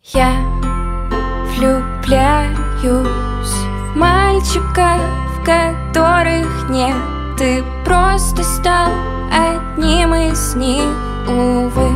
Я влюбляюсь в мальчиков, которых нет. Ты просто стал одним из них, увы.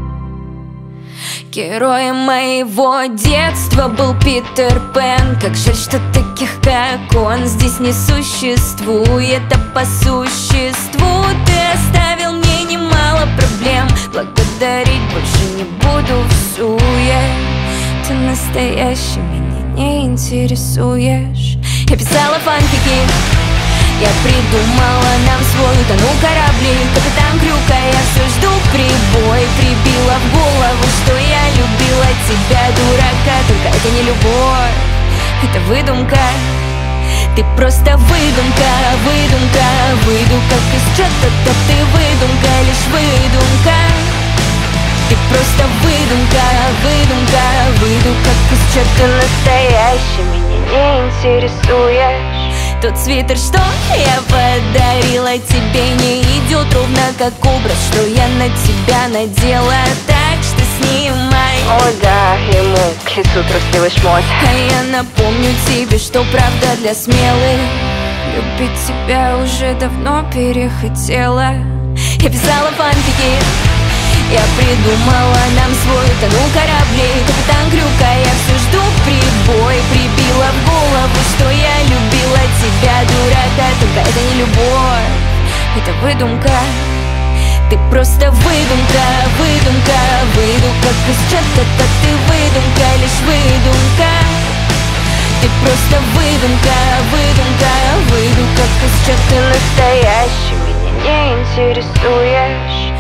Героем моего детства был Питер Пен. Как жаль, что таких, как он, здесь не существует. А по существу ты оставил мне немало проблем. Благодарить больше не буду в суе. Ты настоящий, меня не интересуешь. Я писала фанфики, я придумала нам свой, утонул корабли. Капитан Крюка, я все жду прибой. Прибила в голову, что я любила тебя, дурака. Только это не любовь, это выдумка. Ты просто выдумка, выдумка, выдумка из чего-то. Ты выдумка, лишь выдумка. Ты просто выдумка, выдумка, выдумка из чего-то. Настоящий, меня не интересуешь. Тот свитер, что я подарила тебе, не идет ровно как образ, что я на тебя надела. Так что снимай. О да, ему к лицу трусливый шмот. А я напомню тебе, что правда для смелых. Любить тебя уже давно перехотела. Я писала фанфики, я придумала нам свой, утонул корабли. Капитан Крюка, я все жду прибой. Прибила в голову, что я любила тебя, дурака. Только это не любовь, это выдумка. Ты просто выдумка, выдумка, выдумка из чего-то. Ты выдумка, лишь выдумка. Ты просто выдумка, выдумка, выдумка из чего-то. Настоящий, меня не интересуешь.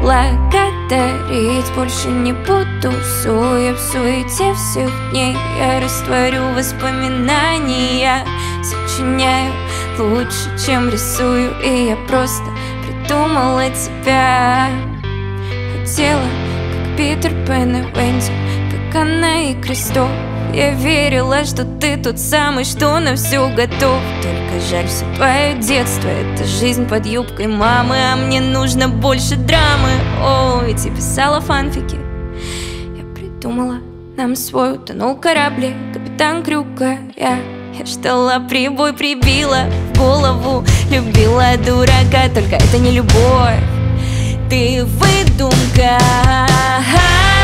Благодарить больше не буду, суя в суете всех дней. Я растворю воспоминания, сочиняю лучше, чем рисую. И я просто придумала тебя. Хотела, как Питер Пен и Венди, как Анна и Кристоф. Я верила, что ты тот самый, что на все готов. Только жаль, все твое детство — это жизнь под юбкой мамы. А мне нужно больше драмы. Ой, ты писала фанфики, я придумала нам свой, утонул корабли. Капитан Крюка, я ждала прибой, прибила в голову. Любила дурака, только это не любовь, ты выдумка.